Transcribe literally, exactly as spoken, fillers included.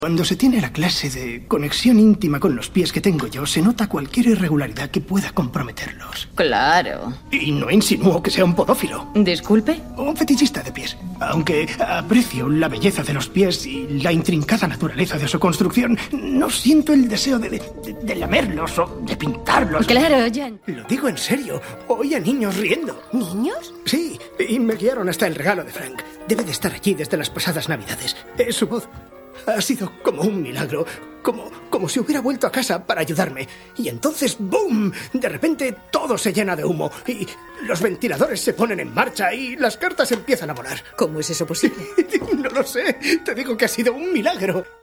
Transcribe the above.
Cuando se tiene la clase de conexión íntima con los pies que tengo yo, se nota cualquier irregularidad que pueda comprometerlos. Claro. Y no insinúo que sea un podófilo. ¿Disculpe? Un fetichista de pies. Aunque aprecio la belleza de los pies y la intrincada naturaleza de su construcción, no siento el deseo de, de, de lamerlos o de pintarlos. Claro, Jan. Lo digo en serio. Oí a niños riendo. ¿Niños? Sí, y me guiaron hasta el regalo de Frank. Debe de estar allí desde las pasadas Navidades. Es su voz. Ha sido como un milagro, como, como si hubiera vuelto a casa para ayudarme. Y entonces, ¡boom! De repente todo se llena de humo y los ventiladores se ponen en marcha y las cartas empiezan a volar. ¿Cómo es eso posible? No lo sé, te digo que ha sido un milagro.